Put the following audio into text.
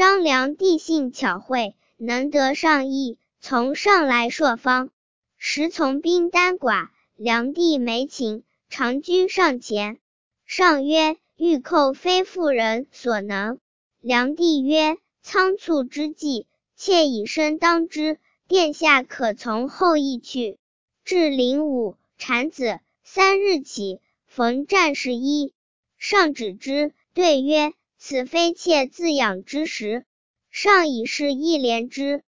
张良地性巧慧，能得上意，从上来朔方。时从兵单寡，梁帝没请，常居上前。上曰：欲寇非妇人所能。梁帝曰：仓促之计，妾以身当之，殿下可从后意去。至灵武，产子，3日起，逢战士衣。上止之，对曰：此非妾自养之时。上以是一怜之。